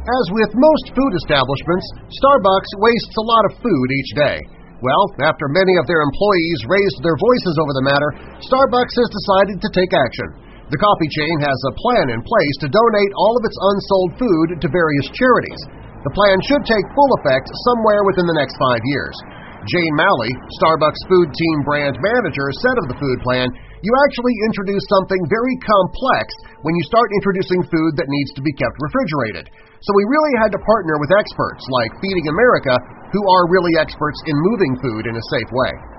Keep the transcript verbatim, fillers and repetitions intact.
As with most food establishments, Starbucks wastes a lot of food each day. Well, after many of their employees raised their voices over the matter, Starbucks has decided to take action. The coffee chain has a plan in place to donate all of its unsold food to various charities. The plan should take full effect somewhere within the next five years. Jane Malley, Starbucks Food Team Brand Manager, said of the food plan, "You actually introduce something very complex when you start introducing food that needs to be kept refrigerated. So we really had to partner with experts like Feeding America, who are really experts in moving food in a safe way."